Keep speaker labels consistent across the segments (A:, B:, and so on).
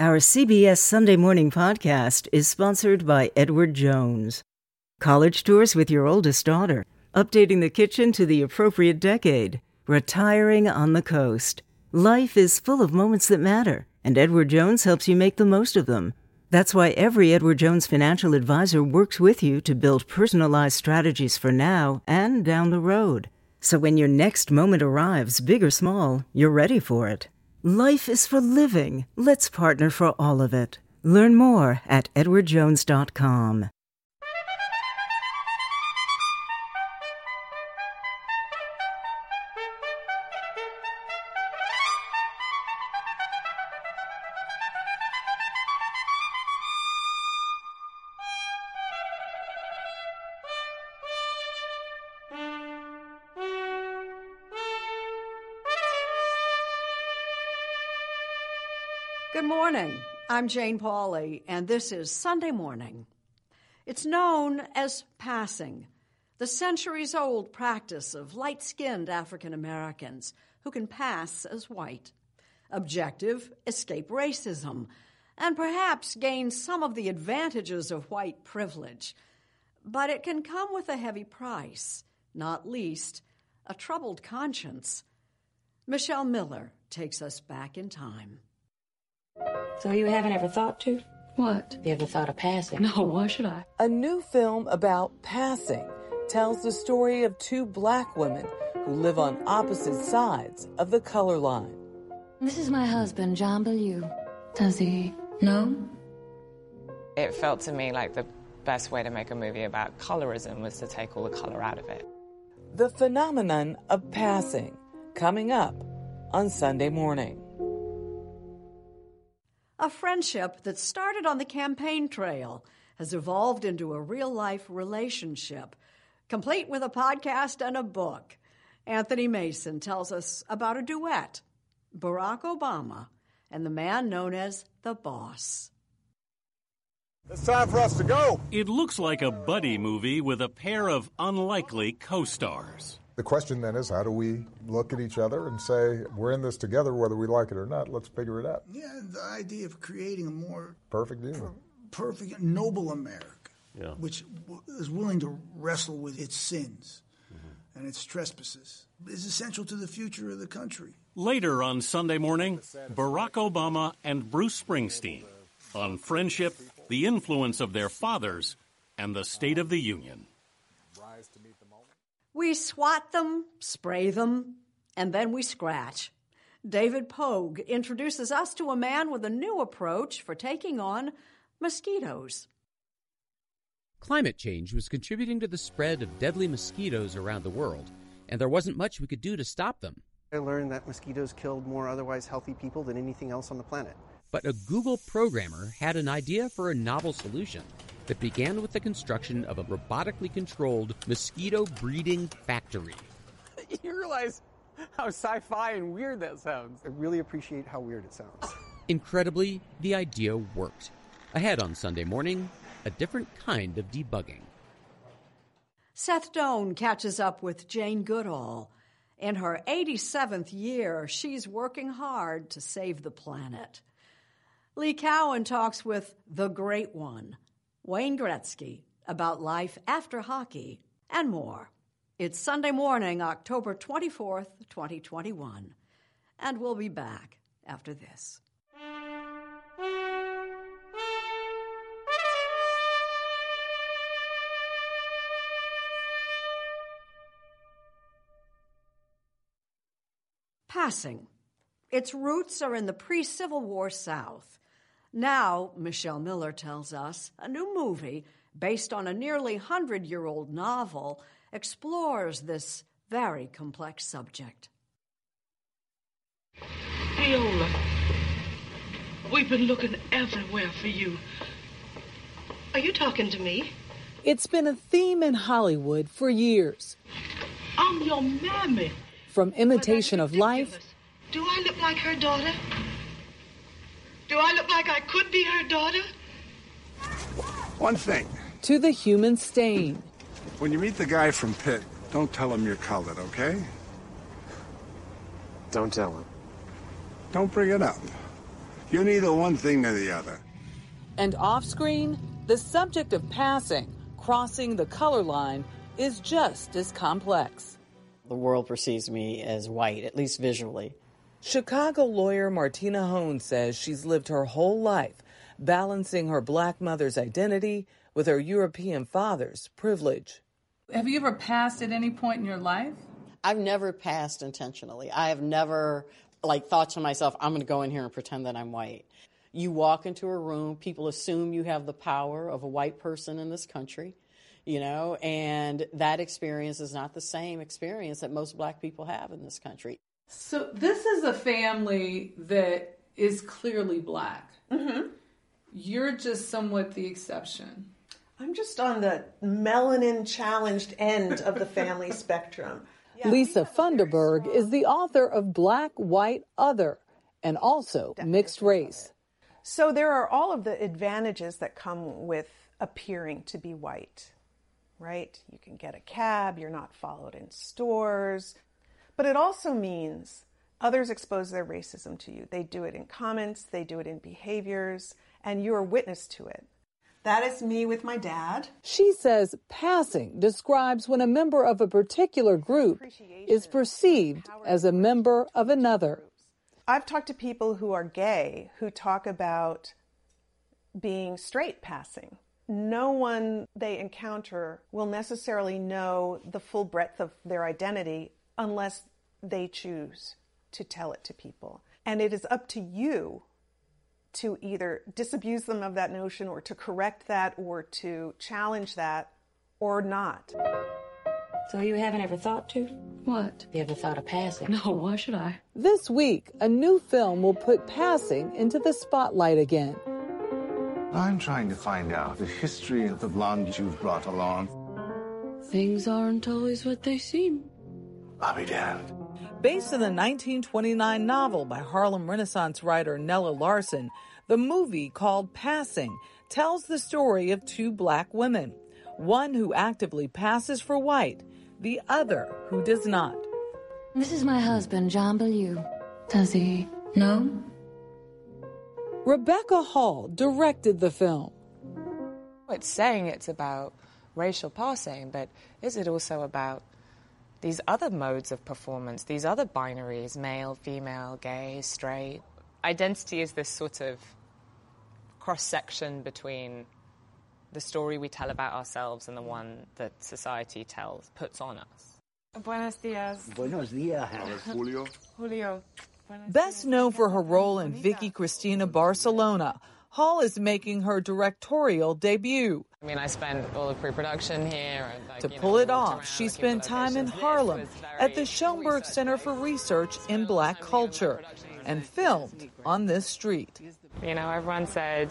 A: Our CBS Sunday Morning podcast is sponsored by Edward Jones. College tours with your oldest daughter, updating the kitchen to the appropriate decade, retiring on the coast. Life is full of moments that matter, and Edward Jones helps you make the most of them. That's why every Edward Jones financial advisor works with you to build personalized strategies for now and down the road. So when your next moment arrives, big or small, you're ready for it. Life is for living. Let's partner for all of it. Learn more at edwardjones.com.
B: Good morning. I'm Jane Pauley, and this is Sunday Morning. It's known as passing, the centuries-old practice of light-skinned African Americans who can pass as white. Objective, escape racism, and perhaps gain some of the advantages of white privilege. But it can come with a heavy price, not least a troubled conscience. Michelle Miller takes us back in time.
C: So you haven't ever thought to?
D: What?
C: You ever thought of passing?
D: No, why should I?
E: A new film about passing tells the story of two black women who live on opposite sides of the color line.
F: This is my husband, John Bellew.
D: Does he?
F: No?
G: It felt to me like the best way to make a movie about colorism was to take all the color out of it.
E: The phenomenon of passing, coming up on Sunday Morning.
B: A friendship that started on the campaign trail has evolved into a real-life relationship, complete with a podcast and a book. Anthony Mason tells us about a duet, Barack Obama and the man known as the Boss.
H: It's time for us to go.
I: It looks like a buddy movie with a pair of unlikely co-stars.
H: The question then is, how do we look at each other and say, we're in this together whether we like it or not, let's figure it out.
J: Yeah, the idea of creating a more
H: perfect union.
J: Perfect, noble America,
I: yeah,
J: which is willing to wrestle with its sins and its trespasses, is essential to the future of the country.
I: Later on Sunday Morning, Barack Obama and Bruce Springsteen on friendship, the influence of their fathers, and the State of the Union.
B: We swat them, spray them, and then we scratch. David Pogue introduces us to a man with a new approach for taking on mosquitoes.
K: Climate change was contributing to the spread of deadly mosquitoes around the world, and there wasn't much we could do to stop them.
L: I learned that mosquitoes killed more otherwise healthy people than anything else on the planet.
K: But a Google programmer had an idea for a novel solution that began with the construction of a robotically controlled mosquito breeding factory.
L: You realize how sci-fi and weird that sounds. I really appreciate how weird it sounds.
K: Incredibly, the idea worked. Ahead on Sunday Morning, a different kind of debugging.
B: Seth Doane catches up with Jane Goodall. In her 87th year, she's working hard to save the planet. Lee Cowan talks with the Great One, Wayne Gretzky, about life after hockey and more. It's Sunday Morning, October 24th, 2021, and we'll be back after this. Passing. Its roots are in the pre-Civil War South. Now, Michelle Miller tells us, a new movie based on a nearly 100-year-old novel explores this very complex subject.
M: Viola, we've been looking everywhere for you. Are you talking to me?
E: It's been a theme in Hollywood for years.
M: I'm your mammy.
E: From Imitation of Life.
M: Do I look like her daughter? Do I look like I could be her daughter?
J: One thing.
E: To The Human Stain.
J: When you meet the guy from Pitt, don't tell him you're colored, okay?
L: Don't tell him.
J: Don't bring it up.
N: You're neither one thing or the other.
E: And off-screen, the subject of passing, crossing the color line, is just as complex.
O: The world perceives me as white, at least visually.
E: Chicago lawyer Martina Hone says she's lived her whole life balancing her black mother's identity with her European father's privilege.
P: Have you ever passed at any point in your life?
O: I've never passed intentionally. I have never thought to myself, I'm going to go in here and pretend that I'm white. You walk into a room, people assume you have the power of a white person in this country, and that experience is not the same experience that most black people have in this country.
P: So this is a family that is clearly black.
Q: Mm-hmm.
P: You're just somewhat the exception.
Q: I'm just on the melanin-challenged end of the family spectrum.
E: Lisa Funderburg is the author of Black, White, Other, and also Mixed Race.
Q: So there are all of the advantages that come with appearing to be white, right? You can get a cab, you're not followed in stores. But it also means others expose their racism to you. They do it in comments, they do it in behaviors, and you're a witness to it. That is me with my dad.
E: She says passing describes when a member of a particular group is perceived as a member of another.
Q: I've talked to people who are gay who talk about being straight passing. No one they encounter will necessarily know the full breadth of their identity unless they choose to tell it to people. And it is up to you to either disabuse them of that notion or to correct that or to challenge that or not.
C: So you haven't ever thought to?
D: What?
C: You ever thought of passing?
D: No, why should I?
E: This week, a new film will put passing into the spotlight again.
N: I'm trying to find out the history of the blonde you've brought along.
D: Things aren't always what they seem.
N: I'll be damned.
E: Based on the 1929 novel by Harlem Renaissance writer Nella Larson, the movie called Passing tells the story of two black women, one who actively passes for white, the other who does not.
F: This is my husband, John Bellew.
D: Does he?
F: No?
E: Rebecca Hall directed the film.
G: It's saying it's about racial passing, but is it also about these other modes of performance, these other binaries, male, female, gay, straight? Identity is this sort of cross-section between the story we tell about ourselves and the one that society puts on us. Buenos dias.
R: Buenos dias.
N: Julio.
G: Julio.
E: Best known for her role in Vicky Cristina Barcelona, Hall is making her directorial debut.
G: I mean, I spent all the pre-production here. And,
E: to pull it off, she spent time in Harlem at the Schoenberg Center for Research in Black Culture and filmed on this street.
G: Everyone said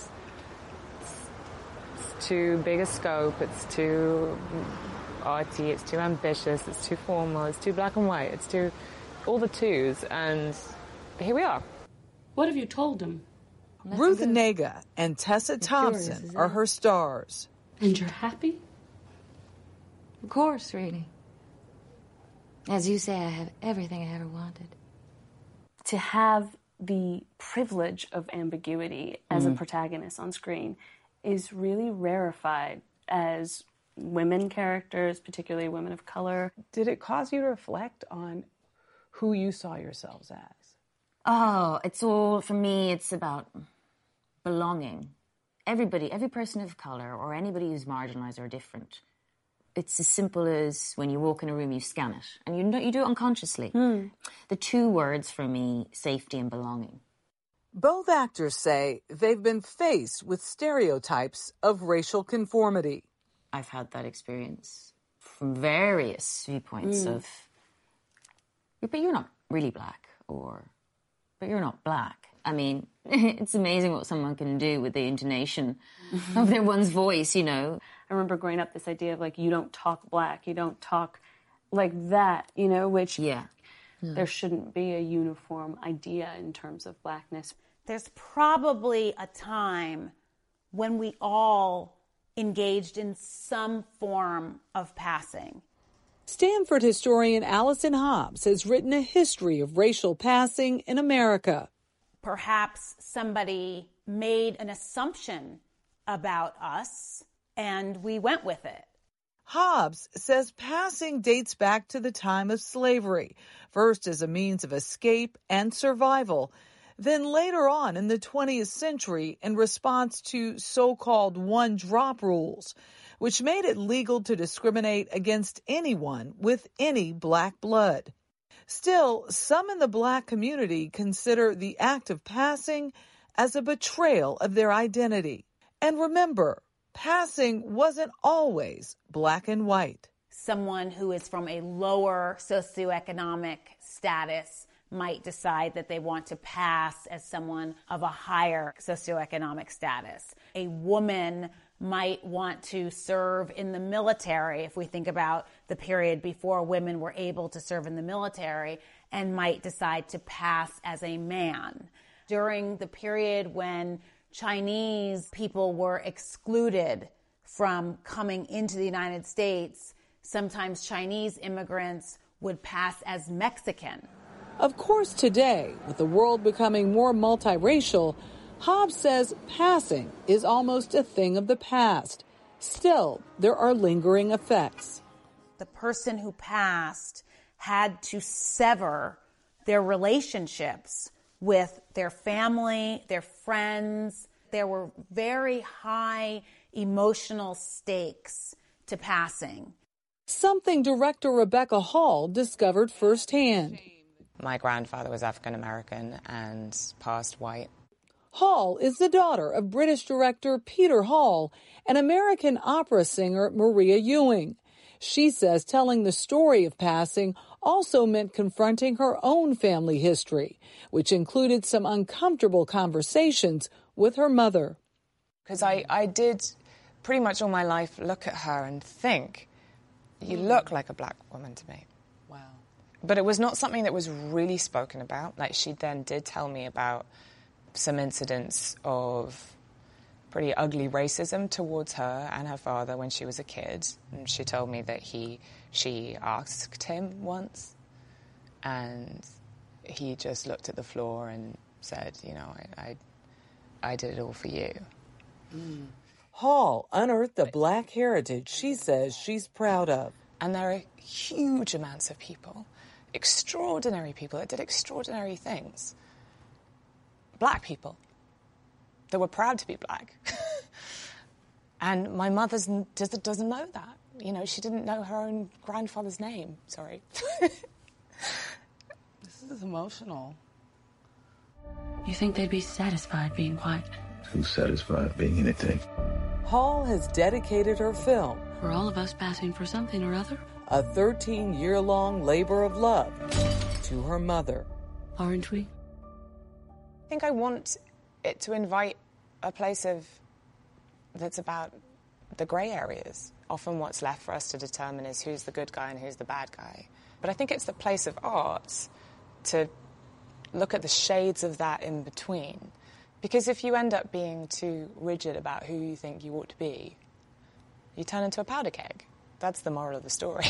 G: it's too big a scope, it's too arty, it's too ambitious, it's too formal, it's too black and white, it's too all the twos, and here we are.
D: What have you told them?
E: Ruth Nega and Tessa Thompson are her stars.
D: And you're happy?
F: Of course, really. As you say, I have everything I ever wanted.
S: To have the privilege of ambiguity as a protagonist on screen is really rarefied as women characters, particularly women of color.
T: Did it cause you to reflect on who you saw yourselves as?
F: Oh, for me, it's about belonging. Everybody, every person of color or anybody who's marginalized or different, it's as simple as when you walk in a room, you scan it. And you do it unconsciously. The two words for me, safety and belonging.
E: Both actors say they've been faced with stereotypes of racial conformity.
F: I've had that experience from various viewpoints of, but you're not really black, but you're not black. I mean, it's amazing what someone can do with the intonation of their one's voice, I
S: remember growing up this idea of you don't talk black, you don't talk like that, which there shouldn't be a uniform idea in terms of blackness.
U: There's probably a time when we all engaged in some form of passing.
E: Stanford historian Allison Hobbs has written a history of racial passing in America.
U: Perhaps somebody made an assumption about us and we went with it.
E: Hobbes says passing dates back to the time of slavery, first as a means of escape and survival, then later on in the 20th century in response to so-called one-drop rules, which made it legal to discriminate against anyone with any black blood. Still, some in the black community consider the act of passing as a betrayal of their identity. And remember, passing wasn't always black and white.
U: Someone who is from a lower socioeconomic status might decide that they want to pass as someone of a higher socioeconomic status. A woman might want to serve in the military, if we think about the period before women were able to serve in the military, and might decide to pass as a man. During the period when Chinese people were excluded from coming into the United States, sometimes Chinese immigrants would pass as Mexican.
E: Of course, today, with the world becoming more multiracial, Hobbes says passing is almost a thing of the past. Still, there are lingering effects.
U: The person who passed had to sever their relationships with their family, their friends. There were very high emotional stakes to passing.
E: Something director Rebecca Hall discovered firsthand.
G: My grandfather was African American and passed white.
E: Hall is the daughter of British director Peter Hall and American opera singer Maria Ewing. She says telling the story of passing also meant confronting her own family history, which included some uncomfortable conversations with her mother.
G: Because I did pretty much all my life look at her and think, you look like a black woman to me.
T: Wow.
G: But it was not something that was really spoken about. Like, she then did tell me about some incidents of pretty ugly racism towards her and her father when she was a kid. And she told me that she asked him once, and he just looked at the floor and said, you know, I did it all for you.
E: Mm. Hall unearthed a black heritage she says she's proud of.
G: And there are huge amounts of people, extraordinary people that did extraordinary things. Black people that were proud to be black. And my mother doesn't know that. You know, she didn't know her own grandfather's name. Sorry.
T: This is emotional.
D: You think they'd be satisfied being white?
N: Who's satisfied being anything?
E: Hall has dedicated her film.
D: For all of us passing for something or other?
E: A 13-year-long labor of love to her mother.
D: Aren't we?
G: I think I want it to invite a place that's about the grey areas. Often what's left for us to determine is who's the good guy and who's the bad guy. But I think it's the place of art to look at the shades of that in between. Because if you end up being too rigid about who you think you ought to be, you turn into a powder keg. That's the moral of the story.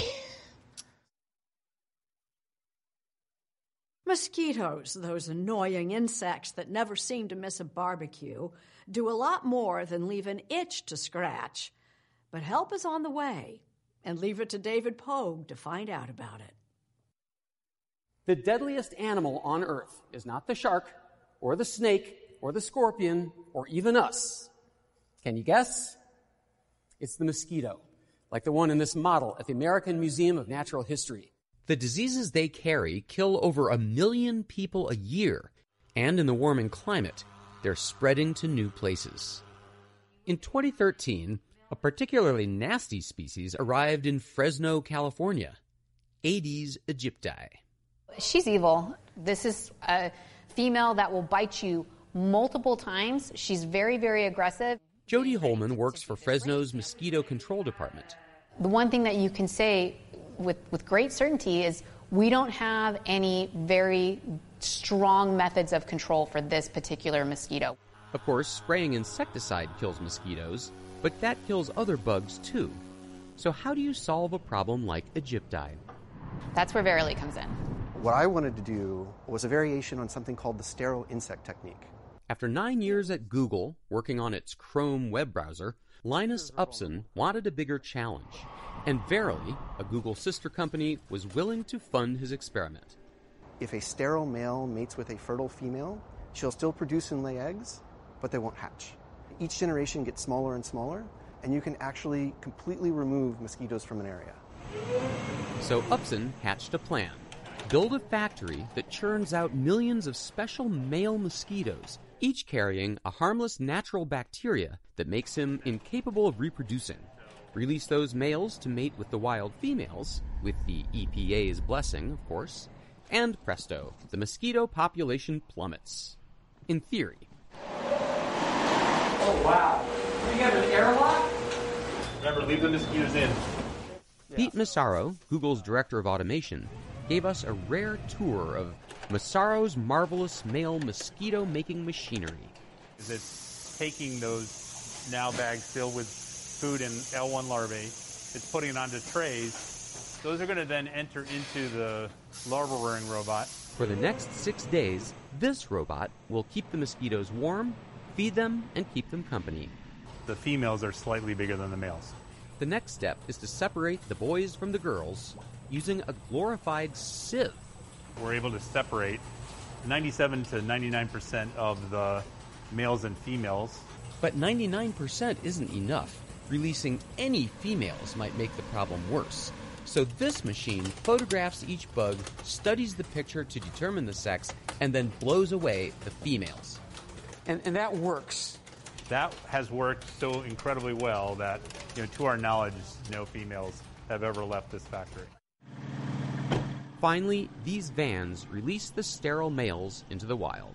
B: Mosquitoes, those annoying insects that never seem to miss a barbecue, do a lot more than leave an itch to scratch. But help is on the way, and leave it to David Pogue to find out about it.
R: The deadliest animal on Earth is not the shark, or the snake, or the scorpion, or even us. Can you guess? It's the mosquito, like the one in this model at the American Museum of Natural History.
K: The diseases they carry kill over 1 million people a year, and in the warming climate, they're spreading to new places. In 2013, a particularly nasty species arrived in Fresno, California, Aedes aegypti.
V: She's evil. This is a female that will bite you multiple times. She's very, very aggressive.
K: Jody Holman works for Fresno's Mosquito Control Department.
V: The one thing that you can say with great certainty is we don't have any very strong methods of control for this particular mosquito.
K: Of course, spraying insecticide kills mosquitoes, but that kills other bugs too. So how do you solve a problem like aegypti?
V: That's where Verily comes in.
L: What I wanted to do was a variation on something called the sterile insect technique.
K: After 9 years at Google, working on its Chrome web browser, Linus Upson wanted a bigger challenge. And Verily, a Google sister company, was willing to fund his experiment.
L: If a sterile male mates with a fertile female, she'll still produce and lay eggs, but they won't hatch. Each generation gets smaller and smaller, and you can actually completely remove mosquitoes from an area.
K: So Upson hatched a plan. Build a factory that churns out millions of special male mosquitoes, each carrying a harmless natural bacteria that makes him incapable of reproducing. Release those males to mate with the wild females, with the EPA's blessing, of course, and presto, the mosquito population plummets. In theory.
R: Oh, wow. You have an airlock?
A: Remember, leave the mosquitoes in.
K: Pete Massaro, Google's director of automation, gave us a rare tour of Massaro's marvelous male mosquito-making machinery.
A: It's taking those now bags filled with food and L1 larvae, it's putting it onto trays. Those are going to then enter into the larva rearing robot.
K: For the next 6 days, this robot will keep the mosquitoes warm, feed them, and keep them company.
A: The females are slightly bigger than the males.
K: The next step is to separate the boys from the girls using a glorified sieve.
A: We're able to separate 97 to 99% of the males and females.
K: But 99% isn't enough. Releasing any females might make the problem worse. So this machine photographs each bug, studies the picture to determine the sex, and then blows away the females.
R: And that works.
A: That has worked so incredibly well that, to our knowledge, no females have ever left this factory.
K: Finally, these vans release the sterile males into the wild.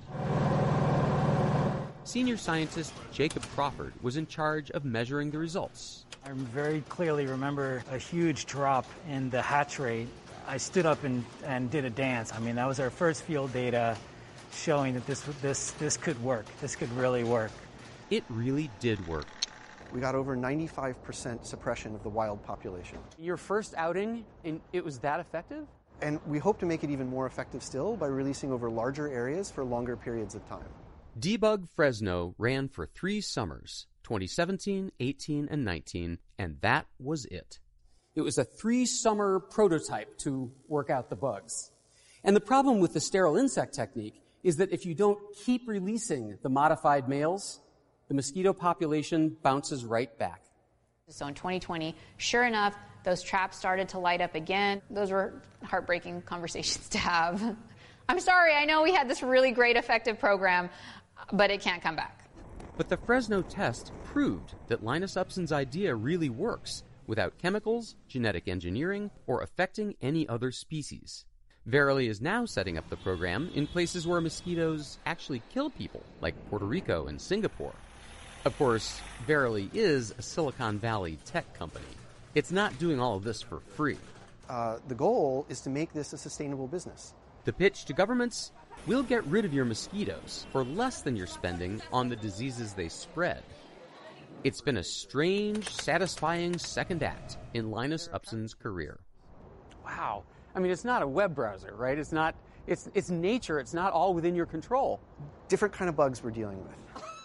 K: Senior scientist Jacob Crawford was in charge of measuring the results.
H: I very clearly remember a huge drop in the hatch rate. I stood up and did a dance. I mean, that was our first field data showing that this could work. This could really work.
K: It really did work.
L: We got over 95% suppression of the wild population.
R: Your first outing, and it was that effective?
L: And we hope to make it even more effective still by releasing over larger areas for longer periods of time.
K: Debug Fresno ran for 3 summers, 2017, 18, and 19, and that was it.
R: It was a 3-summer prototype to work out the bugs. And the problem with the sterile insect technique is that if you don't keep releasing the modified males, the mosquito population bounces right back.
V: So in 2020, sure enough, those traps started to light up again. Those were heartbreaking conversations to have. I'm sorry, I know we had this really great, effective program, but it can't come back.
K: But the Fresno test proved that Linus Upson's idea really works without chemicals, genetic engineering, or affecting any other species. Verily is now setting up the program in places where mosquitoes actually kill people, like Puerto Rico and Singapore. Of course, Verily is a Silicon Valley tech company. It's not doing all of this for free.
L: The goal is to make this a sustainable business.
K: The pitch to governments: we'll get rid of your mosquitoes for less than you're spending on the diseases they spread. It's been a strange, satisfying second act in Linus Upson's career.
R: Wow. I mean, it's not a web browser, right? It's nature. It's not all within your control.
L: Different kind of bugs we're dealing with.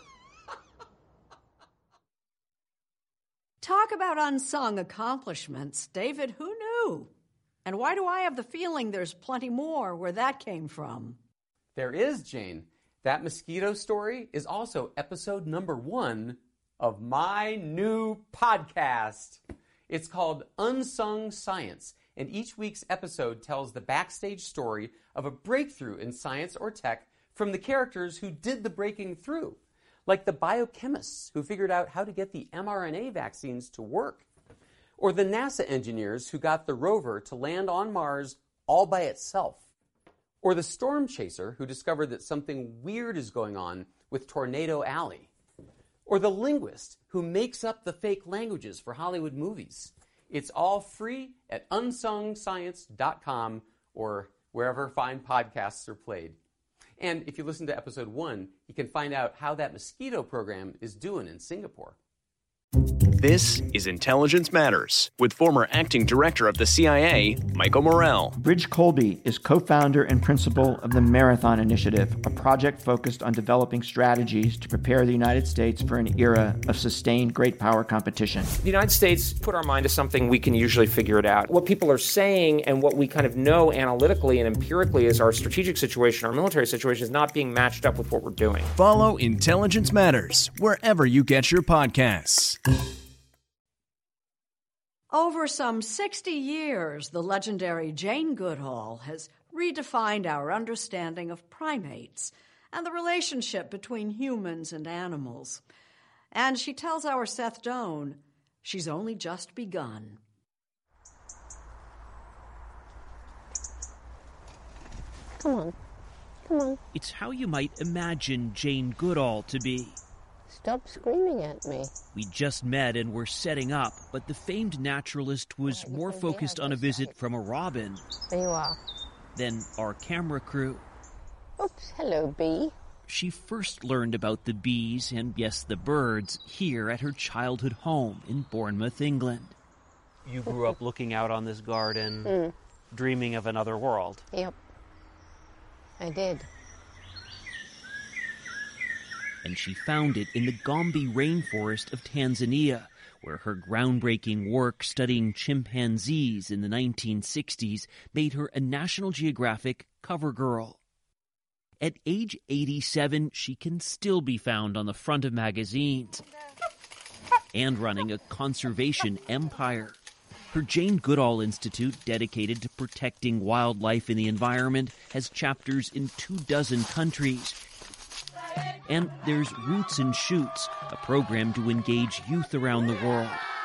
B: Talk about unsung accomplishments. David, who knew? And why do I have the feeling there's plenty more where that came from?
R: There is, Jane. That mosquito story is also episode number 1 of my new podcast. It's called Unsung Science, and each week's episode tells the backstage story of a breakthrough in science or tech from the characters who did the breaking through, like the biochemists who figured out how to get the mRNA vaccines to work, or the NASA engineers who got the rover to land on Mars all by itself, or the storm chaser who discovered that something weird is going on with Tornado Alley, or the linguist who makes up the fake languages for Hollywood movies. It's all free at unsungscience.com or wherever fine podcasts are played. And if you listen to episode 1, you can find out how that mosquito program is doing in Singapore.
I: This is Intelligence Matters with former acting director of the CIA, Michael Morell.
M: Bridge Colby is co-founder and principal of the Marathon Initiative, a project focused on developing strategies to prepare the United States for an era of sustained great power competition.
W: The United States put our mind to something, we can usually figure it out. What people are saying and what we kind of know analytically and empirically is our strategic situation, our military situation is not being matched up with what we're doing.
I: Follow Intelligence Matters wherever you get your podcasts.
B: Over some 60 years, the legendary Jane Goodall has redefined our understanding of primates and the relationship between humans and animals. And she tells our Seth Doane she's only just begun.
X: Come on. Come on.
Y: It's how you might imagine Jane Goodall to be.
X: Stop screaming at me.
Y: We just met and were setting up, but the famed naturalist was more focused on a visit from a robin.
X: There you are.
Y: Than our camera crew.
X: Oops, hello, bee.
Y: She first learned about the bees and, yes, the birds here at her childhood home in Bournemouth, England. You grew up looking out on this garden, dreaming of another world.
X: Yep, I did.
Y: And she found it in the Gombe rainforest of Tanzania, where her groundbreaking work studying chimpanzees in the 1960s made her a National Geographic cover girl. At age 87, she can still be found on the front of magazines and running a conservation empire. Her Jane Goodall Institute, dedicated to protecting wildlife and the environment, has chapters in 24 countries. And there's Roots and Shoots, a program to engage youth around the world.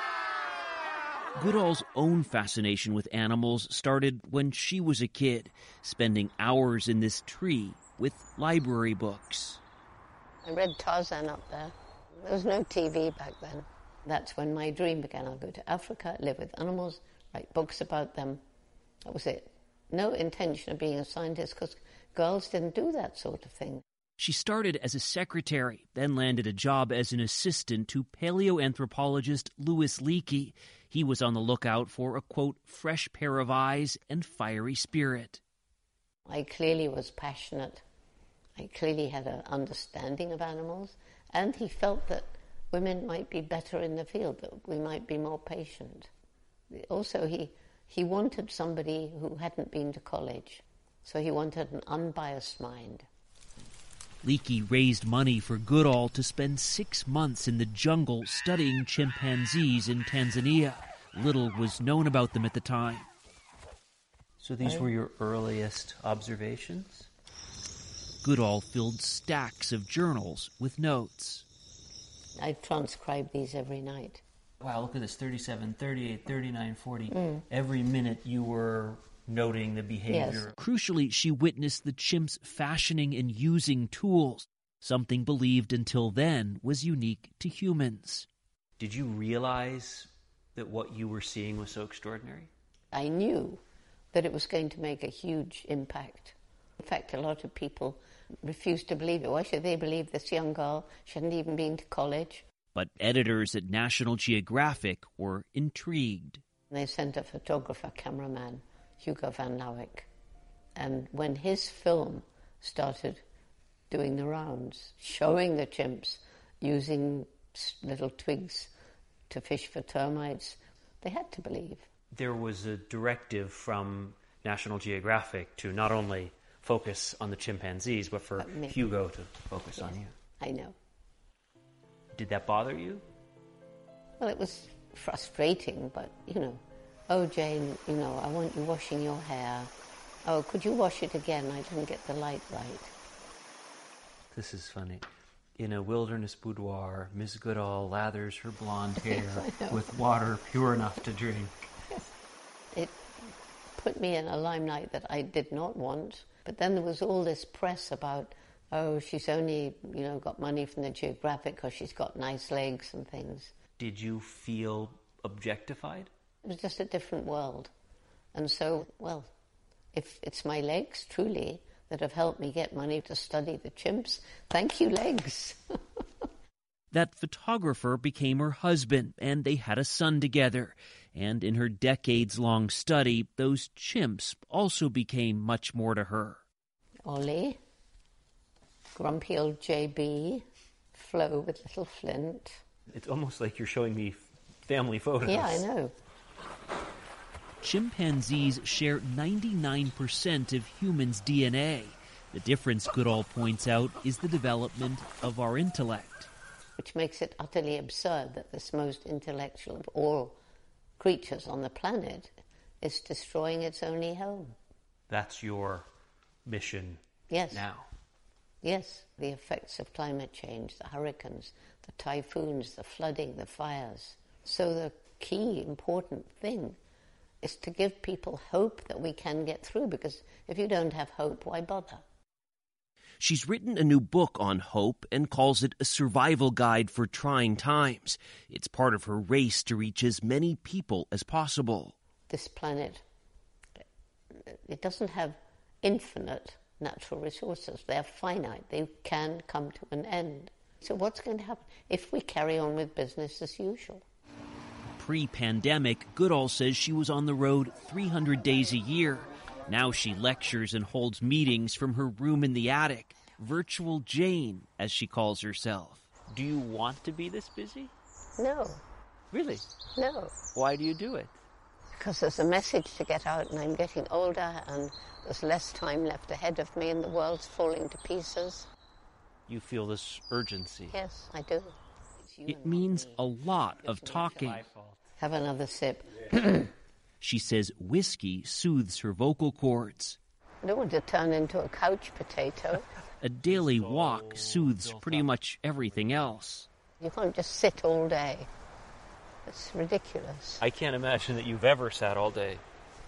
Y: Goodall's own fascination with animals started when she was a kid, spending hours in this tree with library books.
X: I read Tarzan up there. There was no TV back then. That's when my dream began. I'll go to Africa, live with animals, write books about them. That was it. No intention of being a scientist, because girls didn't do that sort of thing.
Y: She started as a secretary, then landed a job as an assistant to paleoanthropologist Louis Leakey. He was on the lookout for a, quote, fresh pair of eyes and fiery spirit.
X: I clearly was passionate. I clearly had an understanding of animals, and he felt that women might be better in the field, that we might be more patient. Also, he wanted somebody who hadn't been to college, so he wanted an unbiased mind.
Y: Leakey raised money for Goodall to spend 6 months in the jungle studying chimpanzees in Tanzania. Little was known about them at the time. So these were your earliest observations? Goodall filled stacks of journals with notes.
X: I transcribe these every night.
Y: Wow, look at this, 37, 38, 39, 40. Every minute you were noting the behavior. Yes. Crucially, she witnessed the chimps fashioning and using tools, something believed until then was unique to humans. Did you realize that what you were seeing was so extraordinary?
X: I knew that it was going to make a huge impact. In fact, a lot of people refused to believe it. Why should they believe this young girl? She hadn't even been to college.
Y: But editors at National Geographic were intrigued.
X: They sent a photographer, cameraman, Hugo van Lauwijk. And when his film started doing the rounds, showing the chimps using little twigs to fish for termites, they had to believe.
Y: There was a directive from National Geographic to not only focus on the chimpanzees, but for Hugo to focus on you.
X: I know.
Y: Did that bother you?
X: Well, it was frustrating, but, oh, Jane, I want you washing your hair. Oh, could you wash it again? I didn't get the light right.
Y: This is funny. In a wilderness boudoir, Miss Goodall lathers her blonde hair with water pure enough to drink.
X: It put me in a limelight that I did not want. But then there was all this press about, oh, she's only, got money from the Geographic because she's got nice legs and things.
Y: Did you feel objectified?
X: It was just a different world. And so, if it's my legs, truly, that have helped me get money to study the chimps, thank you, legs.
Y: That photographer became her husband, and they had a son together. And in her decades-long study, those chimps also became much more to her.
X: Ollie, grumpy old JB, Flo with little Flint.
C: It's almost like you're showing me family photos.
X: Yeah, I know.
Y: Chimpanzees share 99% of humans' DNA. The difference, Goodall points out, is the development of our intellect.
X: Which makes it utterly absurd that this most intellectual of all creatures on the planet is destroying its only home.
C: That's your mission now.
X: Yes, the effects of climate change, the hurricanes, the typhoons, the flooding, the fires. So the key important thing is to give people hope that we can get through, because if you don't have hope, why bother?
Y: She's written a new book on hope and calls it a survival guide for trying times. It's part of her race to reach as many people as possible.
X: This planet, it doesn't have infinite natural resources. They're finite. They can come to an end. So what's going to happen if we carry on with business as usual?
Y: Pre-pandemic, Goodall says she was on the road 300 days a year. Now she lectures and holds meetings from her room in the attic. Virtual Jane, as she calls herself.
C: Do you want to be this busy?
X: No.
C: Really?
X: No.
C: Why do you do it?
X: Because there's a message to get out, and I'm getting older, and there's less time left ahead of me, and the world's falling to pieces.
C: You feel this urgency?
X: Yes, I do.
Y: It means a lot of talking.
X: Have another sip.
Y: She says whiskey soothes her vocal cords.
X: I don't want to turn into a couch potato.
Y: A daily walk soothes pretty much everything else.
X: You can't just sit all day. It's ridiculous.
C: I can't imagine that you've ever sat all day.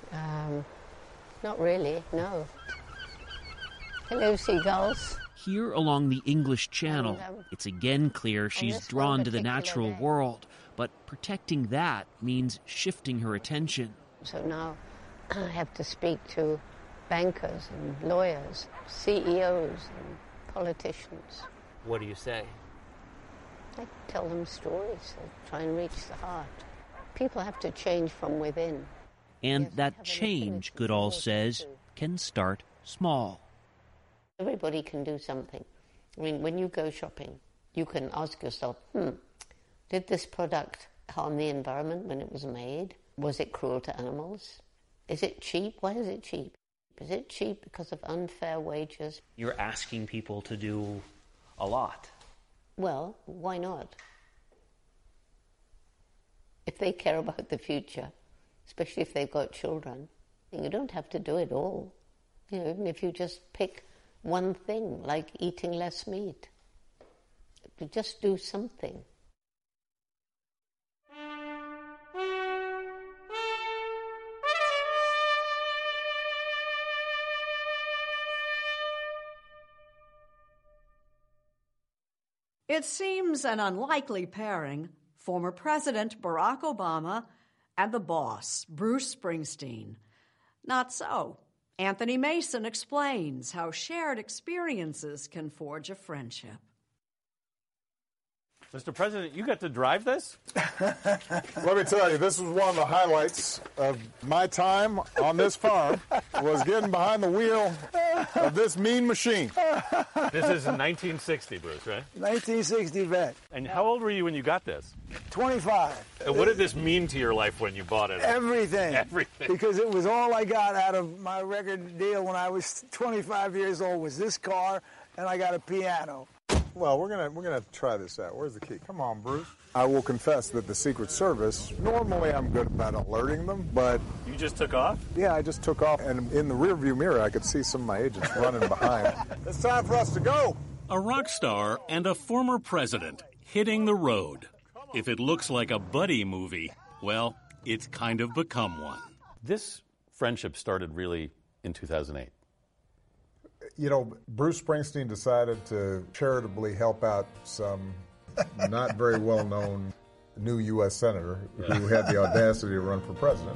X: Not really, no. Hello, seagulls.
Y: Here along the English Channel, it's again clear she's drawn to the natural world, but protecting that means shifting her attention.
X: So now I have to speak to bankers and lawyers, CEOs and politicians.
C: What do you say?
X: I tell them stories. I try and reach the heart. People have to change from within.
Y: And that change, Goodall says, can start small.
X: Everybody can do something. I mean, when you go shopping, you can ask yourself, did this product harm the environment when it was made? Was it cruel to animals? Is it cheap? Why is it cheap? Is it cheap because of unfair wages?
C: You're asking people to do a lot.
X: Well, why not? If they care about the future, especially if they've got children, you don't have to do it all. You know, even if you just pick one thing, like eating less meat, you just do something.
B: It seems an unlikely pairing, former President Barack Obama and the boss, Bruce Springsteen. Not so. Anthony Mason explains how shared experiences can forge a friendship.
A: Mr. President, you got to drive this?
J: Let me tell you, this was one of the highlights of my time on this farm, was getting behind the wheel of this mean machine.
A: This is 1960, Bruce, right?
O: 1960 vet.
A: And how old were you when you got this?
O: 25.
A: And what did this mean to your life when you bought it?
O: Everything.
A: Everything.
O: Because it was all I got out of my record deal when I was 25 years old was this car, and I got a piano.
J: Well, we're gonna try this out. Where's the key? Come on, Bruce. I will confess that the Secret Service, normally I'm good about alerting them, but...
A: You just took off?
J: Yeah, I just took off, and in the rearview mirror, I could see some of my agents running behind. It's time for us to go.
P: A rock star and a former president hitting the road. If it looks like a buddy movie, well, it's kind of become one.
A: This friendship started really in 2008.
J: You know, Bruce Springsteen decided to charitably help out some not very well-known new U.S. senator who had the audacity to run for president.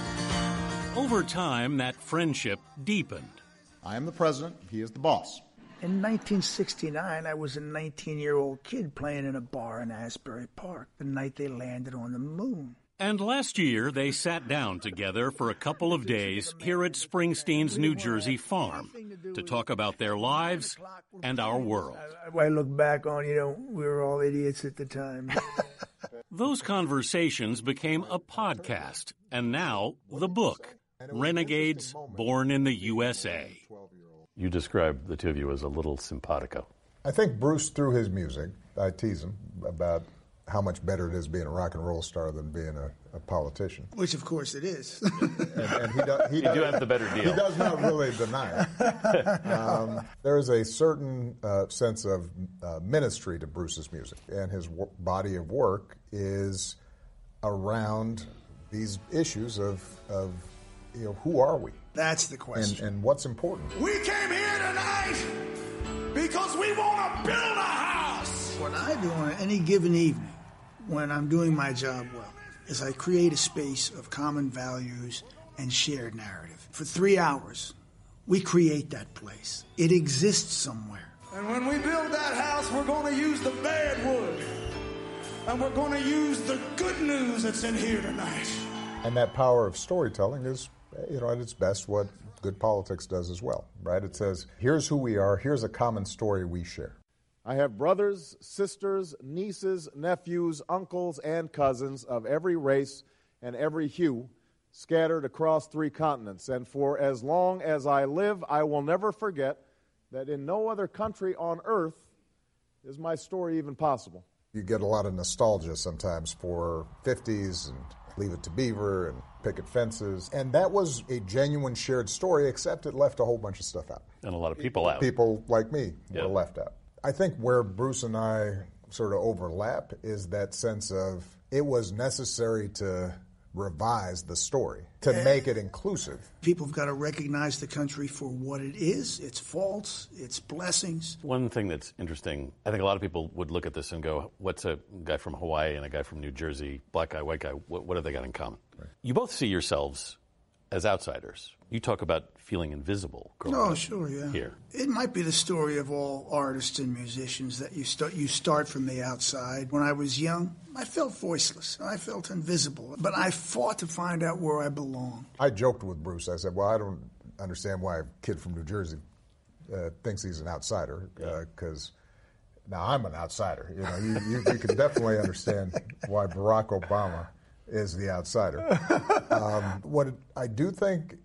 P: Over time, that friendship deepened.
Q: I am the president, he is the boss.
O: In 1969, I was a 19-year-old kid playing in a bar in Asbury Park the night they landed on the moon.
P: And last year, they sat down together for a couple of days here at Springsteen's New Jersey farm to talk about their lives and our world.
O: I look back on, we were all idiots at the time.
P: Those conversations became a podcast, and now the book, Renegades Born in the USA.
F: You describe the two of you as a little simpatico.
J: I think Bruce, through his music, I tease him about how much better it is being a rock and roll star than being a politician.
O: Which, of course, it is.
J: and he
F: do have the better deal.
J: He does not really deny it. There is a certain sense of ministry to Bruce's music, and his body of work is around these issues of who are we?
O: That's the question.
J: And what's important.
O: We came here tonight because we want to build a house. What I do on any given evening, when I'm doing my job well, is I create a space of common values and shared narrative. For 3 hours, we create that place. It exists somewhere. And when we build that house, we're going to use the bad wood. And we're going to use the good news that's in here tonight.
J: And that power of storytelling is, at its best, what good politics does as well, right? It says, here's who we are, here's a common story we share.
Q: I have brothers, sisters, nieces, nephews, uncles, and cousins of every race and every hue scattered across 3 continents. And for as long as I live, I will never forget that in no other country on earth is my story even possible.
J: You get a lot of nostalgia sometimes for 50s and Leave It to Beaver and Picket Fences. And that was a genuine shared story, except it left a whole bunch of stuff out.
F: And a lot of people out.
J: People like me were left out. I think where Bruce and I sort of overlap is that sense of it was necessary to revise the story, to make it inclusive.
O: People have got to recognize the country for what it is, its faults, its blessings.
F: One thing that's interesting, I think a lot of people would look at this and go, what's a guy from Hawaii and a guy from New Jersey, black guy, white guy, what have they got in common? Right. You both see yourselves as outsiders. You talk about feeling invisible growing up
O: sure, yeah.
F: here.
O: It might be the story of all artists and musicians that you start from the outside. When I was young, I felt voiceless. I felt invisible. But I fought to find out where I belonged.
J: I joked with Bruce. I said, well, I don't understand why a kid from New Jersey thinks he's an outsider, because now I'm an outsider. You can definitely understand why Barack Obama is the outsider. What I do think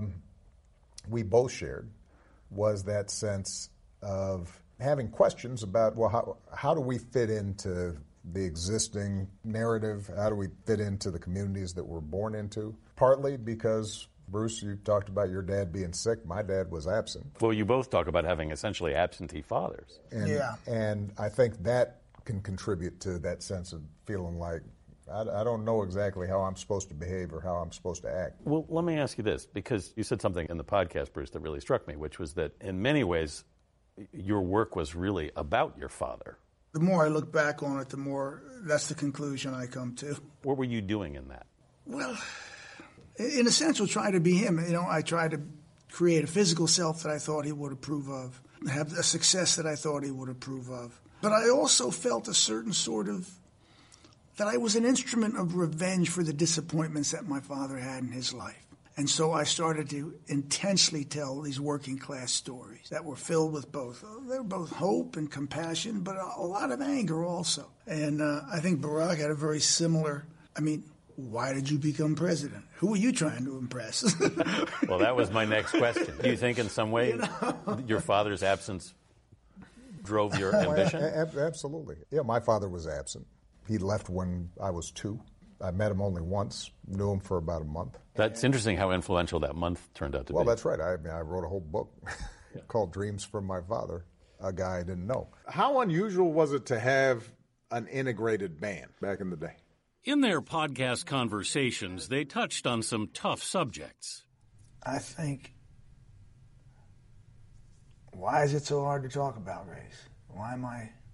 J: we both shared was that sense of having questions about, well, how do we fit into the existing narrative? How do we fit into the communities that we're born into? Partly because, Bruce, you talked about your dad being sick. My dad was absent.
F: Well, you both talk about having essentially absentee fathers.
J: And I think that can contribute to that sense of feeling like, I don't know exactly how I'm supposed to behave or how I'm supposed to act.
F: Well, let me ask you this, because you said something in the podcast, Bruce, that really struck me, which was that in many ways, your work was really about your father.
O: The more I look back on it, the more that's the conclusion I come to.
F: What were you doing in that?
O: Well, in essential, try to be him. I tried to create a physical self that I thought he would approve of, have a success that I thought he would approve of. But I also felt a certain sort of that I was an instrument of revenge for the disappointments that my father had in his life. And so I started to intensely tell these working class stories that were filled with they were both hope and compassion, but a lot of anger also. And I think Barack had a very similar, why did you become president? Who were you trying to impress?
F: Well, that was my next question. Do you think in some way your father's absence drove your ambition?
J: Absolutely. Yeah, my father was absent. He left when I was 2. I met him only once, knew him for about a month.
F: That's interesting how influential that month turned out to be.
J: Well, that's right. I wrote a whole book called Dreams from My Father, a guy I didn't know.
Q: How unusual was it to have an integrated band back in the day?
P: In their podcast conversations, they touched on some tough subjects.
O: I think, why is it so hard to talk about race? Why am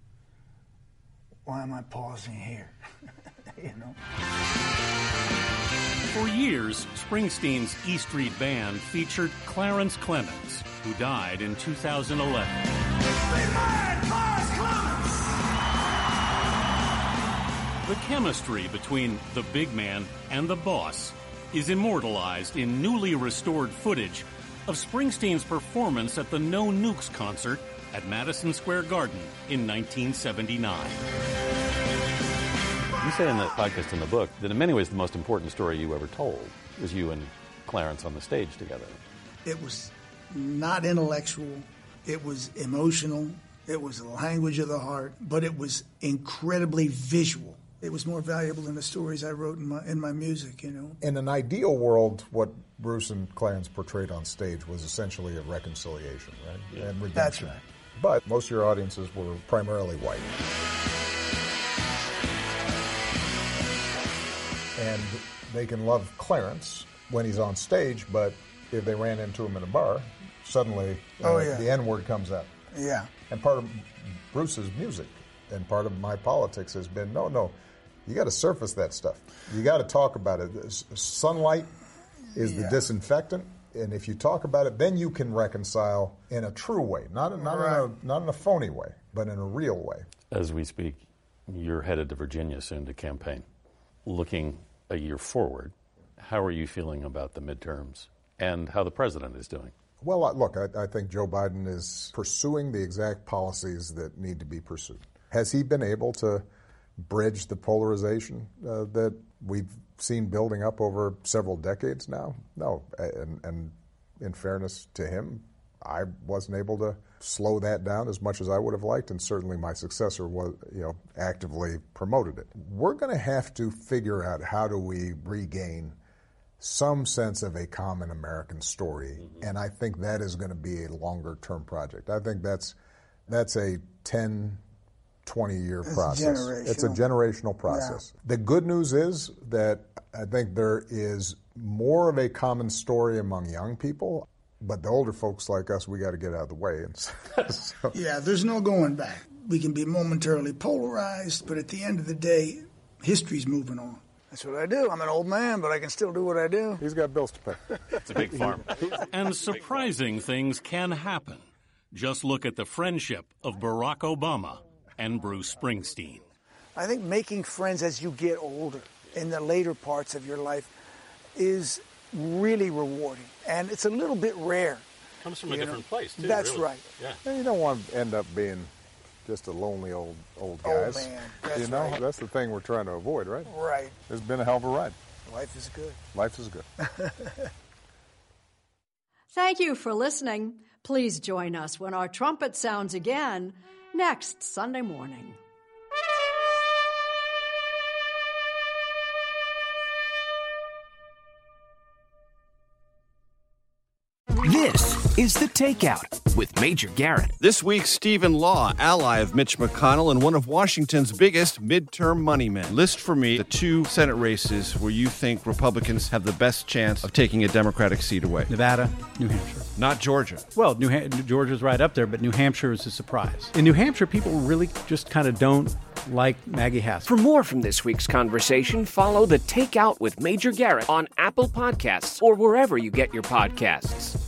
O: I pausing here?
P: For years, Springsteen's E Street Band featured Clarence Clemons, who died in 2011. The chemistry between the big man and the boss is immortalized in newly restored footage of Springsteen's performance at the No Nukes concert at Madison Square Garden in 1979.
F: You say in the podcast, in the book, that in many ways the most important story you ever told was you and Clarence on the stage together.
O: It was not intellectual. It was emotional. It was the language of the heart, but it was incredibly visual. It was more valuable than the stories I wrote in my music, you know.
J: In an ideal world, what Bruce and Clarence portrayed on stage was essentially a reconciliation, right?
O: Yeah.
J: And redemption.
O: That's right.
J: But most of your audiences were primarily white. And they can love Clarence when he's on stage, but if they ran into him in a bar, suddenly the N-word comes out.
O: Yeah.
J: And part of Bruce's music and part of my politics has been, no, you got to surface that stuff. You got to talk about it. Sunlight is the disinfectant, and if you talk about it, then you can reconcile in a true way, not in a phony way, but in a real way.
F: As we speak, you're headed to Virginia soon to campaign. Looking a year forward, how are you feeling about the midterms and how the president is doing?
J: Well, look, I think Joe Biden is pursuing the exact policies that need to be pursued. Has he been able to bridge the polarization that we've seen building up over several decades now? No. And in fairness to him, I wasn't able to slow that down as much as I would have liked, and certainly my successor was, actively promoted it. We're going to have to figure out how do we regain some sense of a common American story, and I think that is going to be a longer-term project. I think that's a 10, 20-year process. It's a generational process. Yeah. The good news is that I think there is more of a common story among young people, but the older folks like us, we got to get out of the way. And so.
O: Yeah, there's no going back. We can be momentarily polarized, but at the end of the day, history's moving on. That's what I do. I'm an old man, but I can still do what I do.
J: He's got bills to pay.
F: It's a big farm.
P: And surprising things can happen. Just look at the friendship of Barack Obama and Bruce Springsteen.
O: I think making friends as you get older in the later parts of your life is really rewarding, and it's a little bit rare.
F: Comes from a different place, too.
O: That's
F: really.
O: right.
F: Yeah.
J: And you don't want to end up being just a lonely old guys.
O: Oh, man. That's right.
J: That's the thing we're trying to avoid, right?
O: Right.
J: It's been a hell of a ride.
O: Life is good.
J: Life is good.
B: Thank you for listening. Please join us when our trumpet sounds again next Sunday morning.
I: This is The Takeout with Major Garrett.
E: This week, Stephen Law, ally of Mitch McConnell and one of Washington's biggest midterm money men. List for me the 2 Senate races where you think Republicans have the best chance of taking a Democratic seat away.
N: Nevada, New Hampshire.
E: Not Georgia.
N: Well, Georgia's right up there, but New Hampshire is a surprise. In New Hampshire, people really just kind of don't like Maggie Hassan.
I: For more from this week's conversation, follow The Takeout with Major Garrett on Apple Podcasts or wherever you get your podcasts.